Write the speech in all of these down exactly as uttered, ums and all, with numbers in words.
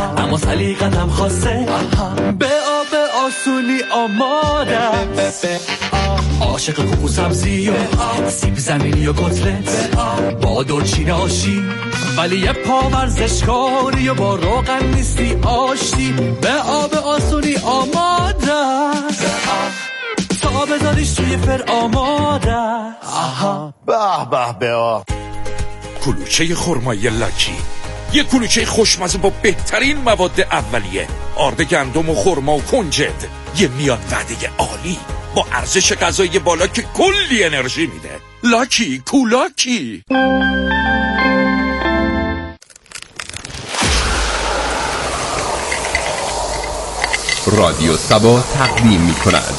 اما سلیقتم خاصه. به آب آسونی آماده است، عاشق کوکو سبزی و سیب زمینی و کتلت با دلچین آشی، ولی یه پا ورزشکاری و با روغن نیستی آشتی. به آب آسونی آماده است، تا بذاریش توی فر آماده. آها به به به آ کلوچه خرمایی لاکی، یه کلوچه خوشمزه با بهترین مواد اولیه، آرد گندم و خرما و کنجد، یه میان وعده عالی با ارزش غذایی بالا که کلی انرژی میده. لاکی کولاکی. رادیو سبا تقدیم می‌کند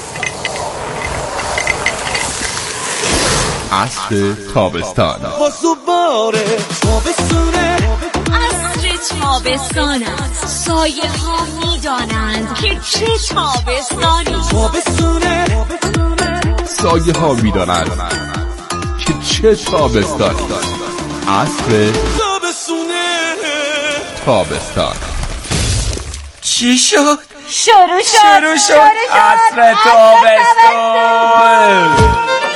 عصر تابستان. واسواره تابستونه، عصر تابستان است. سایه ها میدانند که چه تابستانی. تابستونه، سایه ها میدانند که چه تابستانی. عصر تابستونه، تابستان. چی شد؟ شروع شد شروع شد عصر تابستان.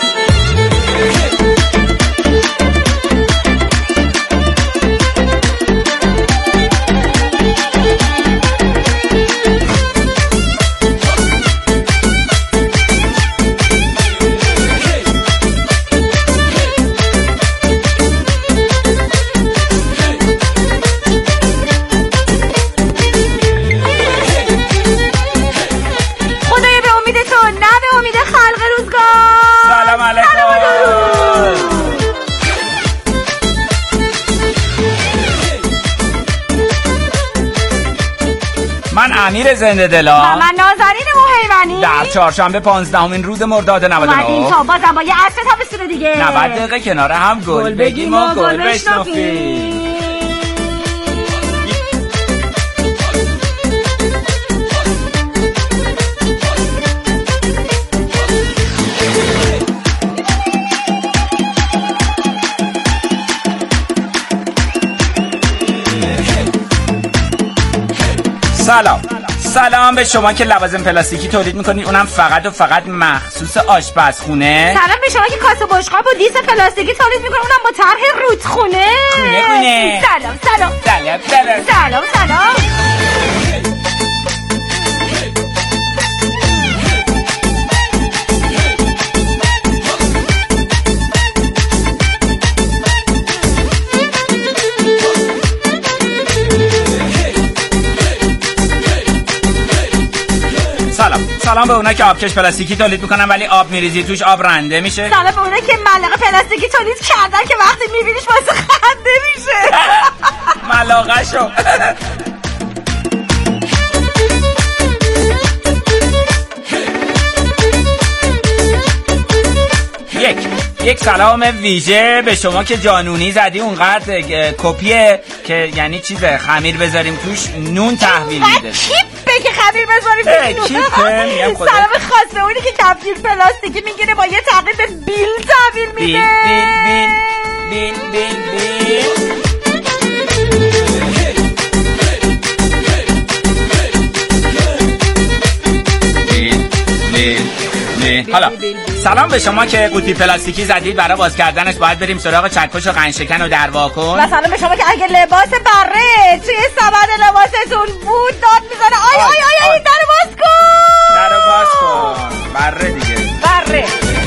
من امیر زنده دلا و من نازنین موهیمنی در چهارشنبه پانزدهمین روز مرداد نود و نه اومدیم تا بازم با یه عصر تابستون دیگه نود دقیقه کنار هم گل بگیم و گل بشنفیم. سلام سلام به شما که لوازم پلاستیکی تولید میکنید، اونم فقط و فقط مخصوص آشپزخونه. سلام به شما که کاسه بشقاب و دیس پلاستیکی تولید میکنید، اونم با طرح رودخونه. خونه خونه. سلام سلام سلام سلام سلام سلام. سلام سلام به اونایی که آبکش پلاستیکی تولید میکنن ولی آب میریزی توش آب رنده میشه. سلام به اونایی که ملقه پلاستیکی تولید کردن که وقتی میبینیش واسه خنده میشه. ملاقه شو. یک یک سلام ویژه به شما که جانونی زدی اونقدر کپیه که یعنی چیزه خمیر بذاریم توش نون تحویل میده. کیپه که خمیر بذاریم توش نون. سلام خاصه اونی که کفگیر پلاستیکی میگیره با یه تغییر بیل تحویل میده. بیل بیل بیل بیل بیل. حالا سلام به شما که قوطی پلاستیکی زدید برای باز کردنش باید بریم سراغ چکش و قندشکن و در واکن. و سلام به شما که اگه لباس بره توی سبد لباستون بود داد میزنه آی آی آی آی درو باز کن درو باز کن بره دیگه بره.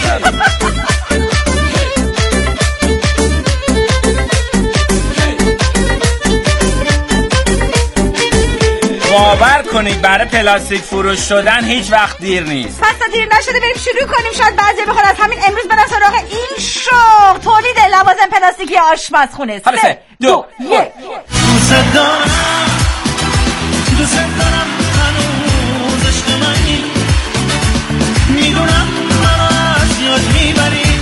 باور کنید برای پلاستیک فروش شدن هیچ وقت دیر نیست. پس تا دیر نشده بریم شروع کنیم. شاید بعضی بخواد از همین امروز برن سراغ این شغل تولید لوازم پلاستیکی آشپزخونه. حالا سه دو یک. دوست دارم دوست دارم هنوز عشق منی، میدونم منو از یاد میبری،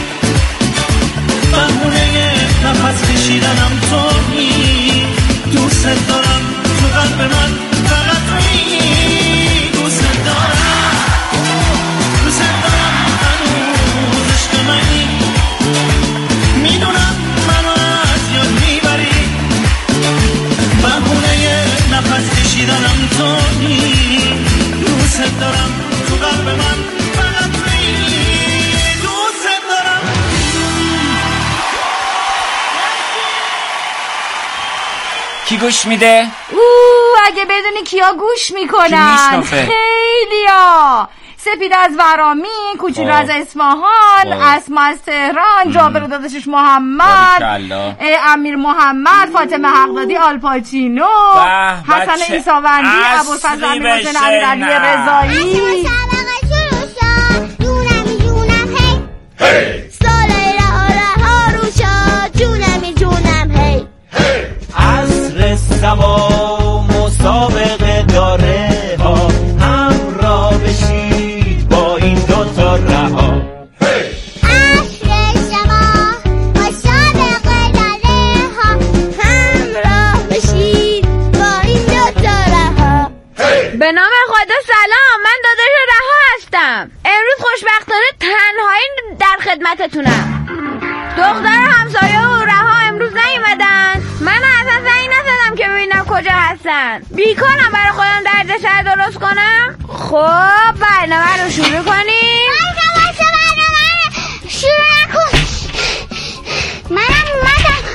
بهونه نفس کشیدنم تویی. دوست دارم تو قلب من فقط تویی. دوست دارم دوست دارم هنوز عشق منی، میدونم منو از یاد میبری، بهونه گوش میده؟ او اگه بدونی کیا گوش میکنن خیلیا. سپید از ورامی، کوچولو از اصفهان، اسما از تهران، جابر داداشش محمد، امیر محمد، فاطمه حقدادی، آلپاچینو، حسن ایساوندی، ابوالفضل امیرحسین امیرعلی رضایی. عصر سما مسابقه داره ها، همراه بشید با این دوتا رها. عصر سما مسابقه داره ها، همراه بشید با این دوتا رها. به نام خدا سلام، من داداش رها هستم. امروز خوشبختانه تنهایی در خدمتتونم. دختر همسایه و رها امروز نیومدن. من اصلا زنگ نزدم که ببینم کجا هستن. بیکارم برای خودم دردسر درست کنم. خب برنامه رو شروع کنیم. باشه باشه برنامه رو شروع نکن. منم اومدم.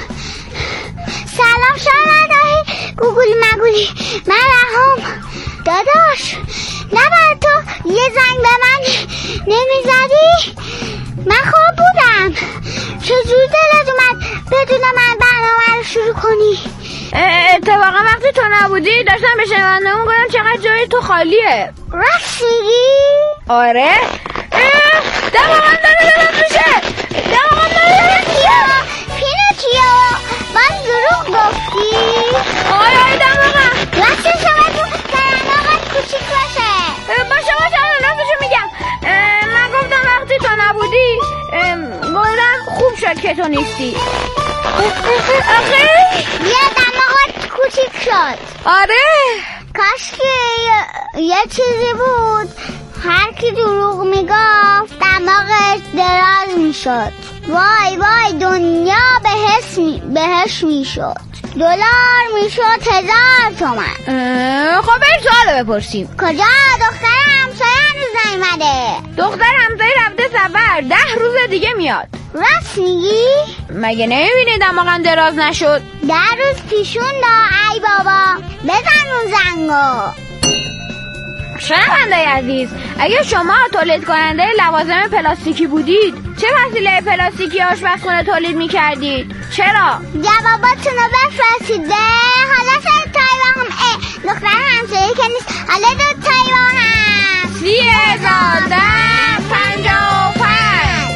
سلام شما دایی گوگلی مگولی، من رهام. داداش نباید تو یه زنگ به من نمیزدی؟ من خوب بودم. چجوری دلت اومد بدون من برنامه رو شروع کنی؟ اتفاقا وقتی تو نبودی داشتم به شنونده اون گفتم چقدر جای تو خالیه. راست میگی؟ آره. دماغم داره درست میشه. دماغم داره درست میشه. پینوکیو باز دروغ گفتی؟ آره آره دماغم. وقتی شما تو برنامه کوچیک باشه. باشه باشه راستشو میگم. من گفتم وقتی تو نبودی گفتم خوب شد که تو نیستی. آخه یه دماغت کوچیک شد. آره کاش که یه چیزی بود هر کی دروغ میگفت دماغش دراز میشد. وای وای دنیا بهش می بهش میشد. دلار میشد هزار تومن. خب بریم سوالو بپرسیم. کجا؟ دختر همسایه هنوز نیومده. دختر همسایه رفته سفر، ده روز دیگه میاد. راست میگی؟ مگه نمیبینی دماغم دراز نشد؟ ده روز پیشون دا. ای بابا بزن اون زنگو. شنونده عزیز، اگه شما تولید کننده لوازم پلاستیکی بودید چه وسیله پلاستیکی آشپزخونه تولید میکردید؟ چرا؟ جواباتونو بفرستید. حالا شاید تایوان هم اه دختر همسایه که نیست، حالا دو تایوان هم. سی هزار ده پنجاه و پنج.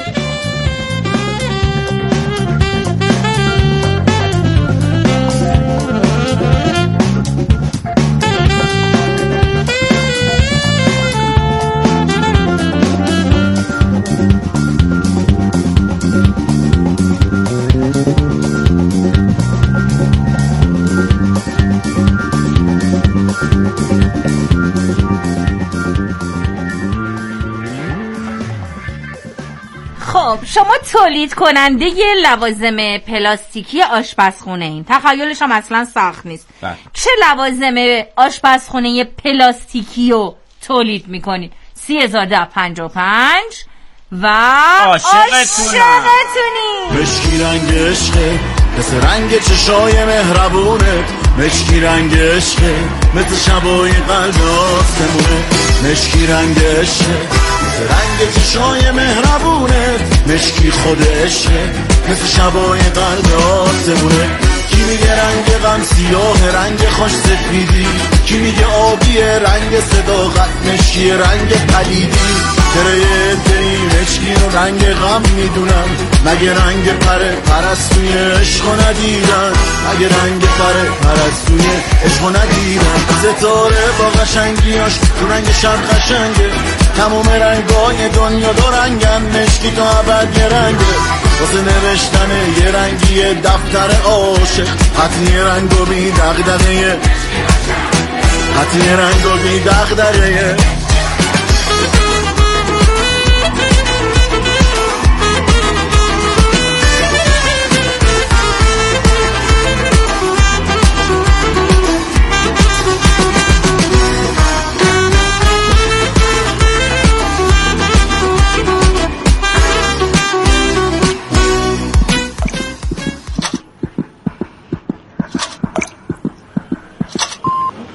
خب شما تولید کننده یه لوازم پلاستیکی آشپزخونه این، تخیلش هم اصلا سخت نیست. بله. چه لوازم آشپزخونه پلاستیکی رو تولید میکنید؟ سی هزار ده پنجاه و پنج و عاشقتونی. مشکی رنگ عشقه مثل رنگ چشای مهربونه، مشکی رنگ عشقه مثل شبای قلب آسمونه، مشکی رنگ عشقه مثل رنگ چشای مهربونه، مشکی خود عشقه مثل شبای قلب آسمونه. کی میگه رنگ غم سیاه رنگ خوش سفیدی، کی میگه آبی رنگ صداقت، مشکی رنگ پلیدی. چرا دلی مشکی رو رنگ غم میدونن، مگه رنگ پره پرستوی عشق ندیدن، مگه رنگ پره پرستوی عشق ندیدن. ستاره با قشنگیاش تو رنگ شب قشنگه، تموم رنگای دنیا دو رنگن، مشکی تو ابد یه رنگه، واسه نوشتن یه رنگی دفتر عاشق، حتی یه رنگو بی دغدغه، حتی یه رنگو بی دغدغه.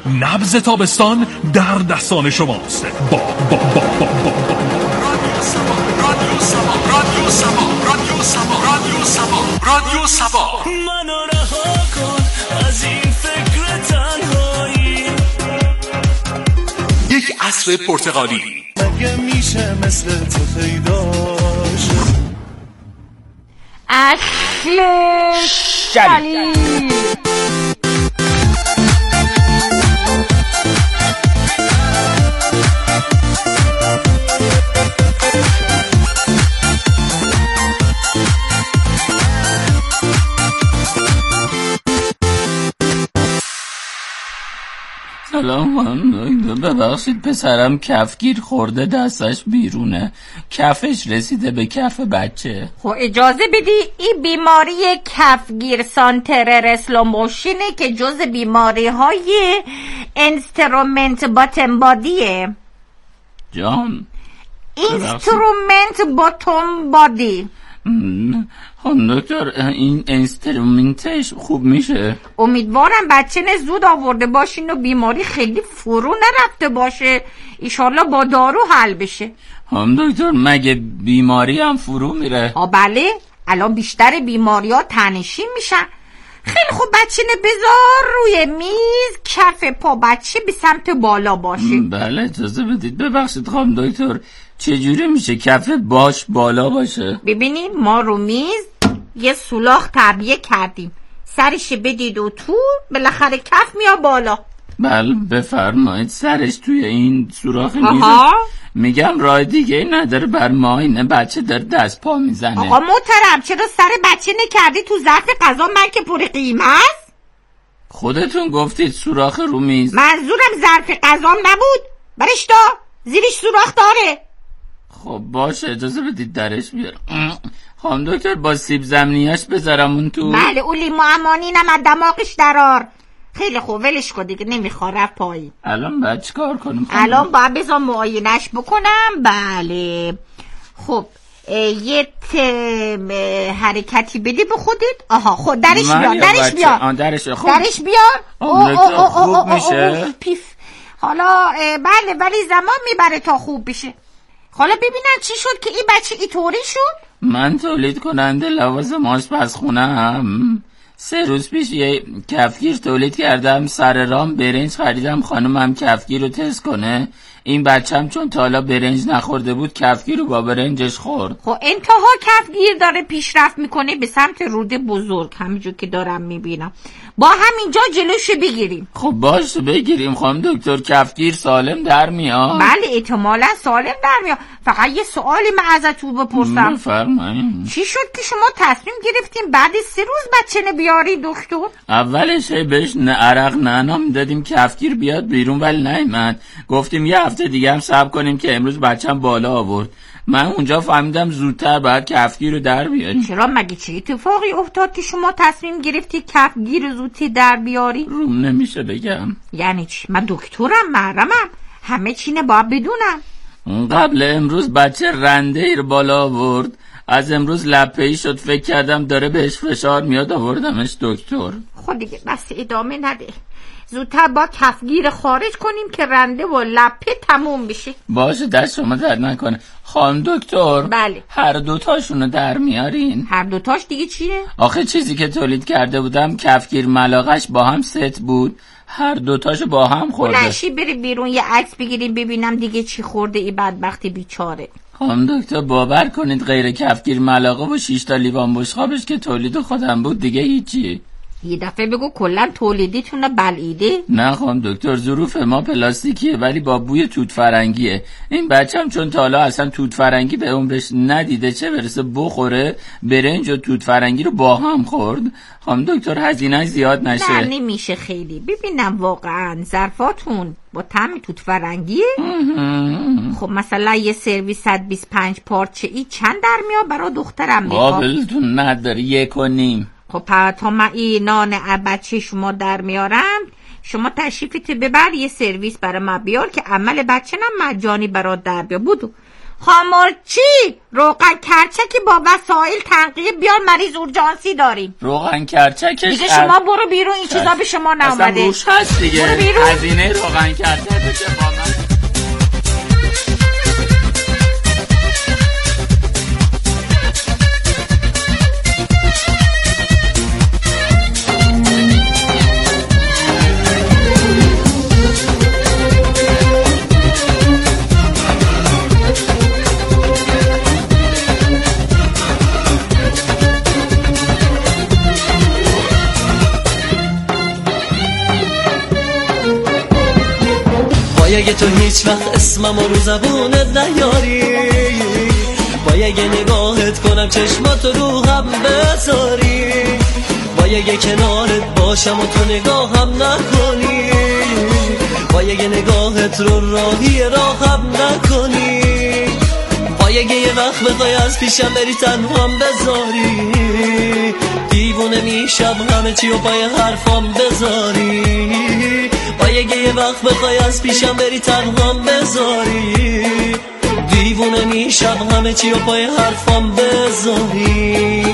نبض تابستان در دستان شماست. با با با با با رادیو سبا رادیو سبا رادیو سبا رادیو سبا رادیو سبا رادیو سبا منو رها کن از این فکر تنهایی. یک عصر پرتغالی. مگه میشه مثل تو پیداش اصل شلی. سلام، ببخشید پسرم کفگیر خورده دستش بیرونه، کفش رسیده به کف بچه. خب اجازه بدی این بیماری کفگیر سانترر اسلوموشینه که جز بیماری های انسترومنت باتن بادیه. جان اینسترومنت باتن بادی. هم دکتر این اینسترومنتش خوب میشه؟ امیدوارم بچه نه زود آورده باشین و بیماری خیلی فرو نرفته باشه، ایشالله با دارو حل بشه. هم دکتر مگه بیماری هم فرو میره؟ آ بله، الان بیشتر بیماری ها تنشین میشن. خیلی خوب بچه نه بذار روی میز، کف پا بچه به سمت بالا باشه. بله اجازه بدید. ببخشید خانم دکتر چجوری میشه کف باش بالا باشه؟ ببینید ما رو میز یه سولاخ تعبیه کردیم، سرش بدید و تو بالاخره کف میاد بالا. بله بفرمایید. سرش توی این سوراخ میز. میگم راه دیگه نداره بر ما، اینه بچه داره دست پا میزنه. آقا محترم چرا سر بچه نکردی تو ظرف غذا من که پر قیمه است؟ خودتون گفتید سوراخ رو میز. منظورم ظرف غذام نبود، برش دا زیرش سوراخ داره. خب باشه اجازه بدید درش بیارم. خانم دکتر با سیب زمینیاش بذارم اون تو؟ بله اون لیمو امانینم از دماغش درار. خیلی خوب ولش کن دیگه نمیخواد رفت پایین. الان باید چی کار کنم؟ الان باید بذار معاینش بکنم. بله خب یه حرکتی بدی به خودت. آها خود درش بیار درش بیار درش, درش بیار. خوب میشه پیف. حالا بله ولی زمان میبره تا خوب بشه. حالا ببینن چی شد که این بچه اینطوری شد. من تولید کننده لوازم آشپزخونه‌ام. سه روز پیش یه کفگیر تولید کردم، سر رام برنج خریدم خانومم کفگیر رو تست کنه. این بچم چون تا حالا برنج نخورده بود کفگیر رو با برنجش خورد. خب انتها کفگیر داره پیشرفت میکنه به سمت روده بزرگ، همینجور که دارم میبینم. با همینجا جلوش بگیریم. خب باشه بگیریم خانم دکتر. کفگیر سالم در میاد؟ بله احتمالا سالم در میاد. فقط یه سوالی من ازتون بپرسم. بفرمایید. چی شد که شما تصمیم گرفتیم بعد سه روز بچه نبیاری دکتر؟ اولش بهش نه عرق نه نام دادیم کفگیر بیاد بیرون ولی نیامد. گفتیم یه هفته دیگه هم صبر کنیم که امروز بچه‌م بالا آورد. من اونجا فهمیدم زودتر باید کفگیر رو در بیاری. چرا مگه چه اتفاقی افتاد که شما تصمیم گرفتی کفگیر رو زودتر در بیاری؟ روم نمیشه بگم. یعنی چی؟ من دکترم محرمم، همه چینه باید بدونم. قبل امروز بچه رنده ای رو بالا آورد، از امروز لپه‌ای شد، فکر کردم داره بهش فشار میاد آوردمش دکتر. خود دیگه بس ادامه نده، زودتر با کفگیر خارج کنیم که رنده و لپه تموم بشه. باشه دست شما درد نکنه. خانم دکتر بله هر دوتاشونو در میارین؟ هر دوتاش دیگه چیه؟ آخه چیزی که تولید کرده بودم کفگیر ملاقش با هم ست بود، هر دوتاشو با هم خورده. بلنشی بری بیرون یه عکس بگیریم ببینم دیگه چی خورده ای بدبختی بیچاره. خانم دکتر باور کنید غیر کفگیر ملاقه و شش تا لیوان بشقابش که تولید خودم بود دیگه هیچی. یه دفعه بگو کلا تولیدیتونه بلعیده؟ نه خانم دکتر ظروف ما پلاستیکیه ولی با بوی توت فرنگیه. این بچم چون تا حالا اصلا توت فرنگی به عمرش ندیده چه برسه بخوره، برنج و توت فرنگی رو با هم خورد. خانم دکتر هزینه زیاد نشه؟ نه نمیشه خیلی. ببینم واقعا ظرفاتون با طعم توت فرنگیه؟ خب مثلا یه سرویس صد و بیست و پنج پارچه ای چند در میاد برای دخترم میخواد؟ قابلتون نداره یک و نیم. خب تا من این نان بچه شما در میارم شما تشریفت ببر یه سرویس برای من بیار که عمل بچه نم مجانی برات در بیا. بودو خامرچی روغن کرچکی با وسایل تنقیه بیار، مریض اورژانسی داریم. روغن کرچکش دیگه شما برو بیرون، این چیزا به شما نامده. اصلا روش هست دیگه. برو بیرون. هزینه روغن کرچک بشه با من. اگه تو هیچ وقت اسمم رو زبونت نیاری، باید اگه نگاهت کنم چشماتو رو هم بذاری، باید اگه کنارت باشم و تو نگاهم نکنی، باید اگه نگاهت رو راهی راهم نکنی، باید اگه یه وقت بخوای از پیشم بری تنهام بذاری، دیوونه میشم همه چی و پای حرفام بذاری، باید یه وقت بخوای از پیشم بری تنهام بذاری، دیوونه میشم همه چی و پای حرفام بذاری.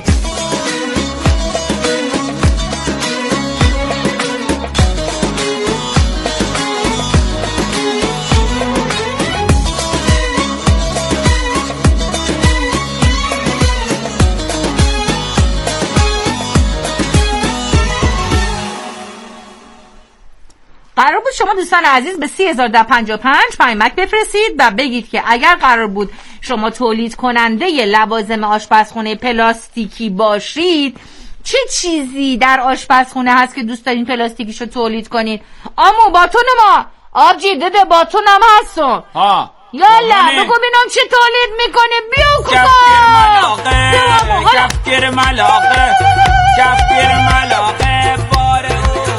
قرار بود شما دوستان عزیز به سی هزار و پنجاه و پنج پیامک بفرستید و بگید که اگر قرار بود شما تولید کننده ی لوازم آشپزخونه پلاستیکی باشید، چه چیزی در آشپزخونه هست که دوست دارین پلاستیکیشو تولید کنید؟ آمو باتون ما آبجی دده باتون هم هستون ها یالا بگو بینم چه تولید میکنه. بیو کوکا کفگیر ملاقه کفگیر ملاقه باره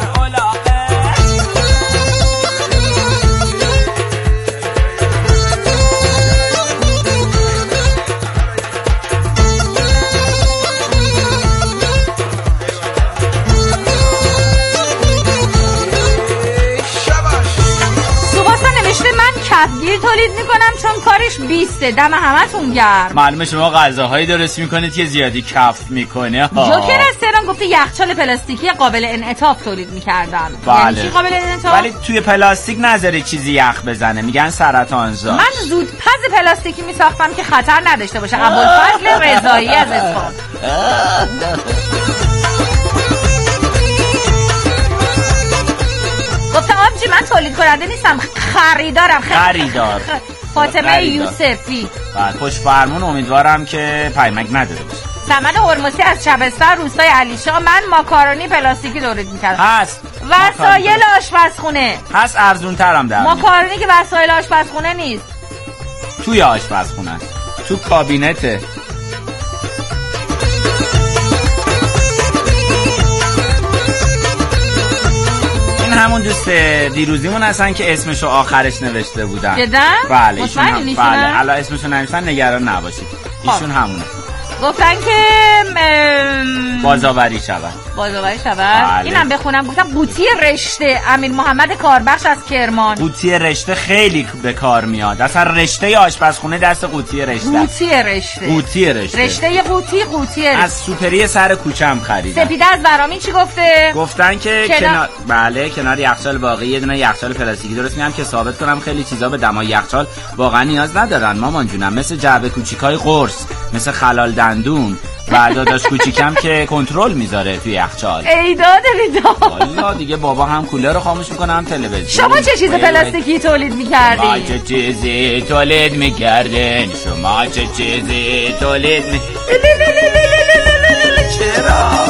کفگیر تولید میکنم چون کارش بیسته، دم همتون گرم. معلومه شما غذاهایی درست میکنید که زیادی کف میکنه. جوکر از تهران گفته یخچال پلاستیکی قابل انعطاف تولید میکردم. بله. یعنی چی قابل انعطاف؟ ولی توی پلاستیک نذاری چیزی یخ بزنه، میگن سرطانزا. من زودپز پلاستیکی میساختم که خطر نداشته باشه. ابوالفضل رضایی از اصفهان. گفته آبجی من تولید کننده نیستم، خریدارم. خریدار. فاطمه خریدار. یوسفی. بله خوش فرمون، امیدوارم که پیامک نداره باشه. سمن هرمزی از شبستر روستای علیشا، من ماکارونی پلاستیکی تولید میکردم. هست وسایل آشپزخونه هست، ارزون ترم در ماکارونی که وسایل آشپزخونه نیست، توی آشپزخونه است، تو کابینته. همون دوست دیروزیمون هستن که اسمشو آخرش نوشته بودن. جدا؟ بله ایشون هم. بله الان اسمشو نوشتن، نگران نباشید ایشون همونه. گفتن که م... بازآوری شود بازآوری شود. بله. اینم بخونم. گفتم قوطی رشته امیر محمد کاربخش از کرمان. قوطی رشته خیلی به کار میاد، اصلا رشته آشپزخونه دست قوطی رشته. قوطی رشته قوطی رشته رشته قوطی قوطی رشته. از سوپری سر کوچم خریدم. سپیده از برامی چی گفته؟ گفتن که کنار... کنار بله کنار یخچال واقعی یه دونه یخچال پلاستیکی درست میام که ثابت کنم خیلی چیزا به دمای یخچال واقعا نیاز ندارن مامان جونم، مثل جعبه کوچیکای قرص، مثل خلال دندون و داداش کوچیکم که کنترل میذاره توی یخچال. ای داد بیداد. والا دیگه بابا هم کولر رو خاموش میکنه هم تلویزیون. شما چه چیز پلاستیکی تولید میکردین؟ ما چه چیزی تولید میکردین؟ شما چه چیزی تولید می چرا؟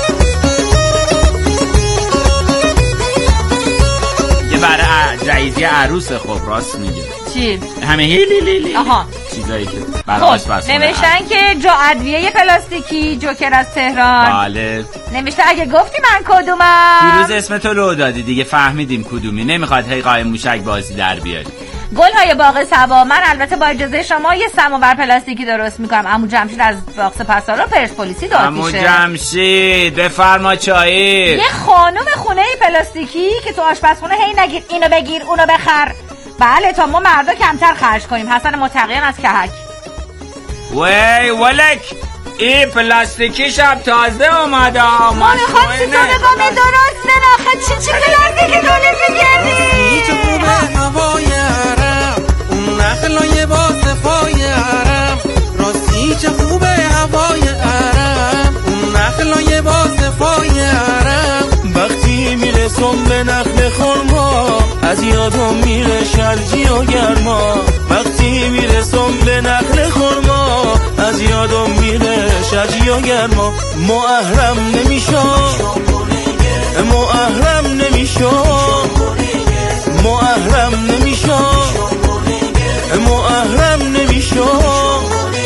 یه برای جایزی عروس. خب راست میگه. چی؟ همه هیلی لیلی. آها چیزایی که برای آشپزخونه. نوشتن که جو ادویه پلاستیکی جوکر از تهران. بله. نوشته اگه گفتی من کدومم. دیروز اسم تو رو دادی دیگه فهمیدیم کدومی، نمیخواد هی قایم موشک بازی در بیاری. گل‌های باغ صبا، من البته با اجازه شما یه سماور پلاستیکی درست میکنم. عمو جمشید از باغ سپهسالار پرسپولیسی داد عمو میشه. جمشید بفرما چایی. یه خانم خونه پلاستیکی که تو آشپزخونه هی نگیر اینو بگیر اونو بخر، بله تا ما مردا کمتر خرج کنیم. حسن متقیان از کهک. وی ولک این پلاستیکیش هم تازه اومده. ما میخوام سیزدگامی درست نخه. چی چی پلاستیکی دونه بگردی؟ چه خوبه هوای عرم، اون نخلای با صفای عرم. راستی چه خوبه هوای عرم، اون نخلای با صفای عرم. وقتی میرسم به نخل خرما از یادم میره شرجی و گرما. وقتی میرسم به نخل خرما از یادم میره شرجی و گرما. محرم نمیشم محرم نمیشم محرم نمیشم محرم نمیشم.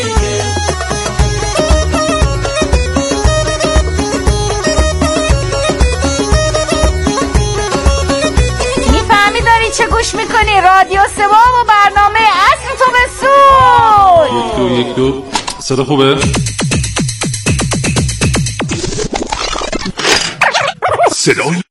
میفهمی داری چه گوش میکنی؟ رادیو سبا و برنامه عصر تو به سود. یک دو یک دو صدا خوبه؟ صدای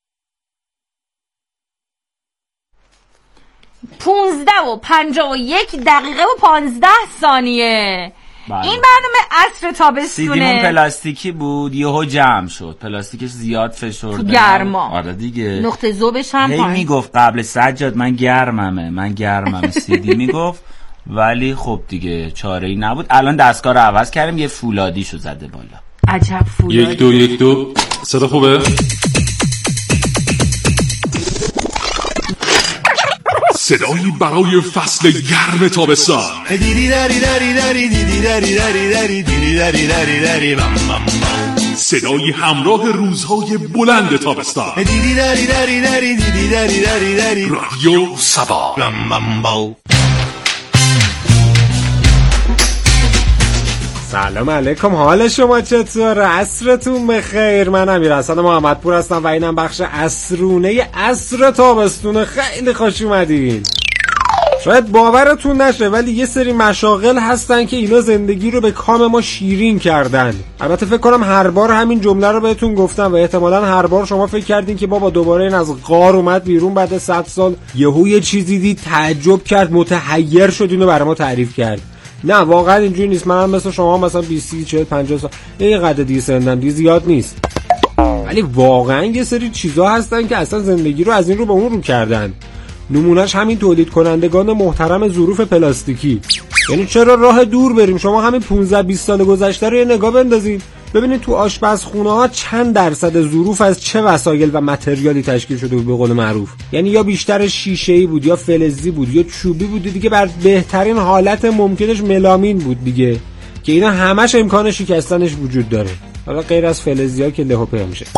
پونزده و پنجاه و یک دقیقه و پانزده ثانیه. بله. این برنامه عصر تابستونه. سیدیمون پلاستیکی بود یهو جمع شد، پلاستیکش زیاد فشرده تو گرما. آره دیگه نقطه ذوبش هم هی میگفت قبل سجاد من گرممه من گرممه سیدی میگفت، ولی خب دیگه چاره ای نبود. الان دستگاه رو عوض کردیم یه فولادیشو زده بالا. عجب فولادی. یک دو یک دو صدا خوبه؟ صدایی برای فصل گرم تابستان. دیدی داری داری داری دیدی داری داری داری دیدی داری داری داری بم بم بم. صدایی همراه روزهای بلند تابستان. دیدی داری داری داری دیدی داری داری داری رادیو سبا. بم بم بم. سلام علیکم، حال شما چطور؟ عصرتون بخیر. من امیرحسن محمدپور هستم و اینم بخش عصرونه عصر تابستون. خیلی خوش اومدین. شاید باورتون نشه ولی یه سری مشاغل هستن که اینا زندگی رو به کام ما شیرین کردن. البته فکر کنم هر بار همین جمله رو بهتون گفتم و احتمالاً هر بار شما فکر کردین که بابا دوباره این از غار اومد بیرون بعد صد سال یهو یه چیزی دید تعجب کرد متحیر شد اینو برای ما تعریف کرد. نه واقعا اینجوری نیست. منم مثل شما مثلا بیست چهل پنجاه سال این قد دی سندم دی زیاد نیست، ولی واقعا یه سری چیزا هستن که اصلا زندگی رو از این رو به اون رو کردن. نمونهش همین تولید کنندگان محترم ظروف پلاستیکی. یعنی چرا راه دور بریم؟ شما همین پانزده بیست سال گذشته رو یه نگاه بندازین ببینید تو آشپزخونه ها چند درصد ظروف از چه وسایل و متریالی تشکیل شده بود به قول معروف. یعنی یا بیشتر شیشه‌ای بود یا فلزی بود یا چوبی بود دیگه، بر بهترین حالت ممکنش ملامین بود دیگه، که اینا همش امکان شکستنش وجود داره، حالا غیر از فلزی‌ها که له و په میشه.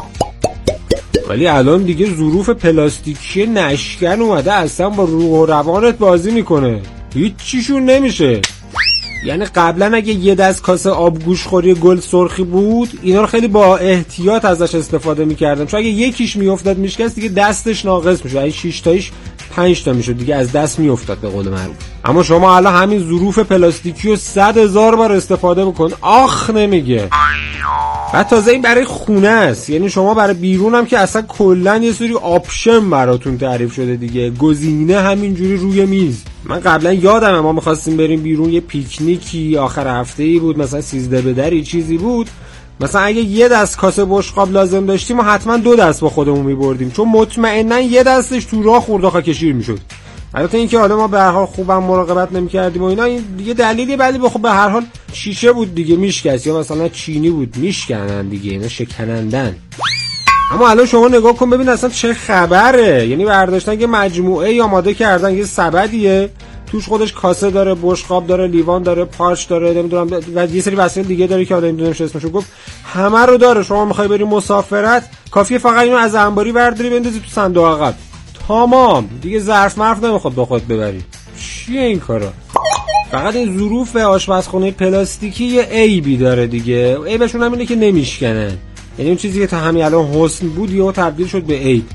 ولی الان دیگه ظروف پلاستیکی نشکن اومده اصلا با روح و روانت بازی میکنه، هیچ چیشون نمیشه. یعنی قبلا اگه یه دست کاسه آب گوشخوری گل سرخی بود اینا رو خیلی با احتیاط ازش استفاده میکردن، چون اگه یکیش میافتاد میشکست دیگه دستش ناقص میشد، اگه شش تایش پنج تا میشد دیگه از دست میافتاد به قول معروف. اما شما الان همین ظروف پلاستیکی رو صد هزار بار استفاده بکن آخ نمیگه. بعد تازه این برای خونه است، یعنی شما برای بیرون هم که اصلا کلا یه سری آپشن براتون تعریف شده دیگه، گزینه همینجوری روی میز. من قبلا یادمه ما می‌خواستیم بریم بیرون یه پیکنیکی آخر هفته‌ای بود، مثلا سیزده به دری چیزی بود، مثلا اگه یه دست کاسه بشقاب لازم داشتیم ما حتما دو دست با خودمون می‌بردیم، چون مطمئنا یه دستش تو راه خورد خاک شیر می‌شد. البته اینکه حالا ما به هر حال خوبم مراقبت نمی‌کردیم و اینا این دیگه دلیلی، ولی به خب به هر حال شیشه بود دیگه میشکست، یا مثلا چینی بود میشکنن دیگه، اینا شکنندن. اما الان شما نگاه کن ببین اصلا چه خبره، یعنی برداشتن یه مجموعه آماده کردن، یه سبدیه توش خودش کاسه داره، بشقاب داره، لیوان داره، پارچ داره، نمیدونم و یه سری وسایل دیگه داره که حالا نمیدونم چه اسمشو گفت، همه رو داره. شما میخوای بری مسافرت کافیه فقط اینو از انباری برداری بندازی تو صندوق عقب، تمام دیگه، ظرف مرف نمیخواد با خودت ببری. چیه این کارا؟ فقط این ظروف آشپزخونه پلاستیکی یه عیبی داره دیگه، عیبشون هم اینه که نمیشکنن. یعنی اون چیزی که تا همین الان حسن بود یهو تبدیل شد به عیب.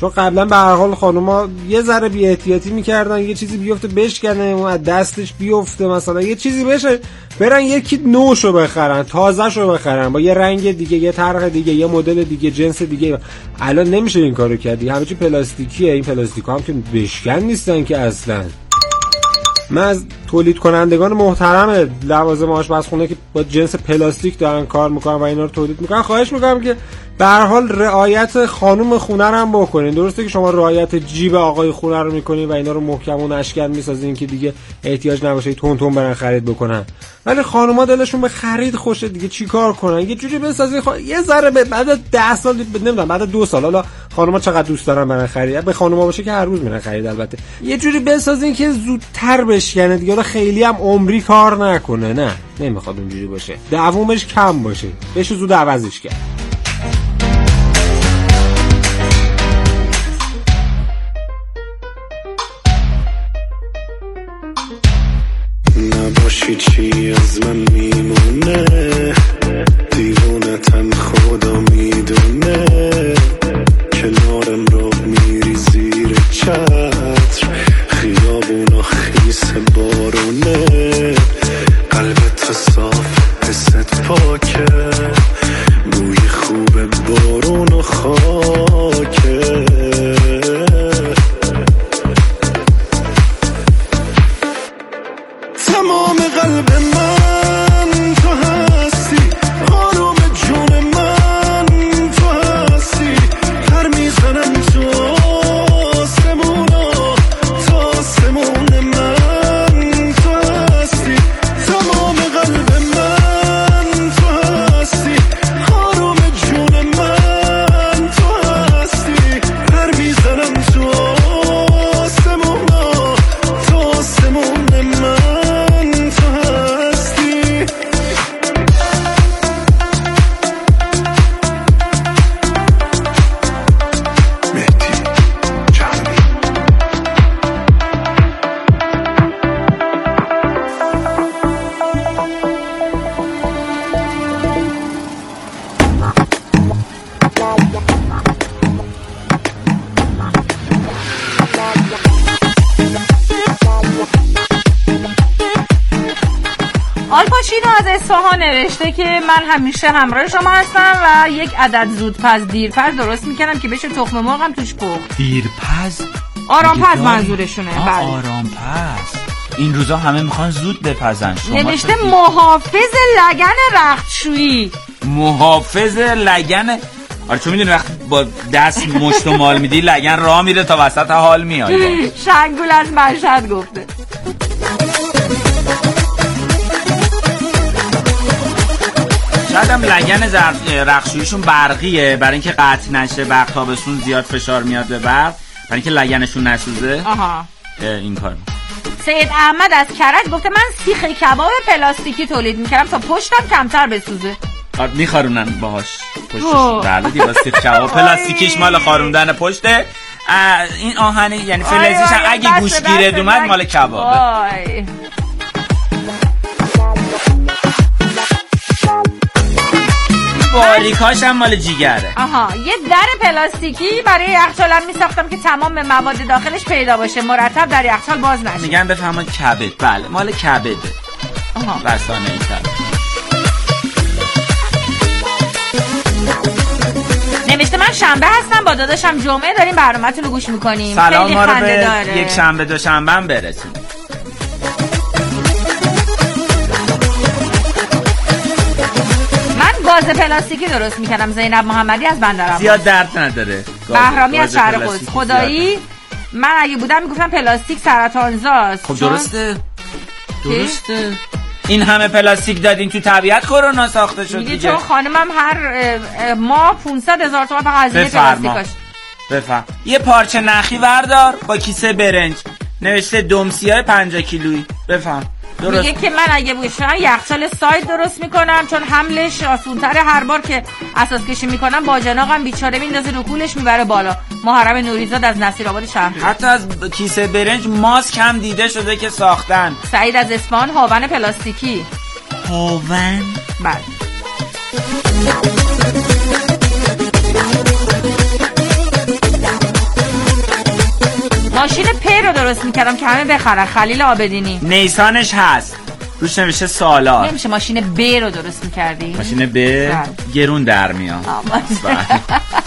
چون قبلا به هر حال خانوما یه ذره بی احتیاطی میکردن یه چیزی بیفته بشکنه اون دستش بیفته، مثلا یه چیزی بشه برن یکی نوشو بخرن، تازه‌شو بخرن با یه رنگ دیگه، یه طرح دیگه، یه مدل دیگه، جنس دیگه. الان نمیشه این کارو کردی، همه چی پلاستیکیه. این پلاستیکا هم که بشکن نیستن که اصلا. من از تولید کنندگان محترم لوازم آشپزخونه که با جنس پلاستیک دارن کار میکنن و اینا رو تولید میکنن خواهش میکنم که به هر حال رعایت خانم خونه رو هم بکنین. درسته که شما رعایت جیب آقای خونه رو میکنین و اینا رو محکم و نشکن میسازین که دیگه احتیاج نباشه تون تون برن خرید بکنن، ولی خانوما دلشون به خرید خوشه دیگه، چیکار کنن؟ یه جوری بسازین خ... یه ذره بعد ده سال نمیدونم بعد دو سال، حالا خانوما چقدر دوست دارن برن خرید، به خانوما باشه که هر روز میرن خرید، البته یه جوری بسازین که زودتر بشکنه دیگه، حالا خیلی هم عمری کار نکنه. نه نمیخواد اونجوری باشه، دوومش کم باشه، بشه زود عوضش کرد. نباشی چی از من میمونه، دیوونتم خدا میدونه، کنارم رو میری زیر چتر، خیابونا خیس بارونه، قلبت صاف حست پاکه، بوی خوب بارون و خاکه، تمام قلب من تو هستی، آروم جون من تو هستی، پر میزنم تو آسمونا، تو آسمون من تو هستی، تمام قلب من تو هستی، آروم جون من تو هستی، پر میزنم تو آسمونا، تو آسمون من. آلپاچینو از اصفهان نوشته که من همیشه همراه شما هستم و یک عدد زودپز دیرپز درست میکنم که بشه تخم مرغم توش پخت. دیرپز؟ آرامپز منظورشونه. بله آرامپز. این روزا همه میخوان زود بپزن. شما نوشته محافظ لگن رختشویی. محافظ لگن. آره چون میدونی وقت با دست مشت و مال میدی لگن راه میره تا وسط حال میاد. شنگول از مشهد گفته. شاید هم لگن رختشوییشون برقیه برای اینکه قطع نشه، وقت تابستون زیاد فشار میاد به برق، برای اینکه لگنشون نسوزه. آها این کار. سید احمد از کرج گفته من سیخ کباب پلاستیکی تولید میکردم تا پشتم کمتر بسوزه. آره میخارونن باهاش پشتش. بله دیگه سیخ کباب پلاستیکیش مال خاروندن پشته. این آهنه یعنی فلزیش اگه گوشگیره اومد مال کبابه. آی. باریکاش هم مال جیگره. آها یه در پلاستیکی برای یخچالم میساختم که تمام مواد داخلش پیدا باشه، مرتب در یخچال باز نشه. میگن بفهمن کبد. بله مال کبده. آها رسانه این کبد. نوشته من شنبه هستم با داداشم جمعه داریم برنامه‌تون رو گوش میکنیم. سلام ما رو به یک شنبه دو شنبه هم برسون. گاز پلاستیکی درست میکردم. زینب محمدی از بندرعباس. زیاد درد نداره. بهرامی از شهر قدس. خدایی من اگه بودم میگفتم پلاستیک سرطانزاست. خب درسته درسته این همه پلاستیک دادین تو طبیعت کرونا ساخته شد دیگه. چون خانمم هر ماه پانصد هزار تومان فقط هزینه پلاستیکاش. بفهم. یه پارچه نخی بردار با کیسه برنج نوشته دمسیای پنجاه کیلویی. بفهم. درست. میگه که من اگه باشم یخچال ساید درست میکنم چون حملش آسونتره، هر بار که اساس کشی میکنم با جناقم بیچاره میندازه رو کولش میبره بالا. محرم نوریزاد از نصیرآباد شهر. حتی از کیسه برنج ماسک هم دیده شده که ساختن. سعید از اصفهان هاون پلاستیکی. هاون؟ بله. ماشین پ رو درست میکردم که همه بخرن. خلیل آبدینی. نیسانش هست روش نوشته سالار. نمیشه ماشین ب رو درست میکردی؟ ماشین ب گرون در میاد.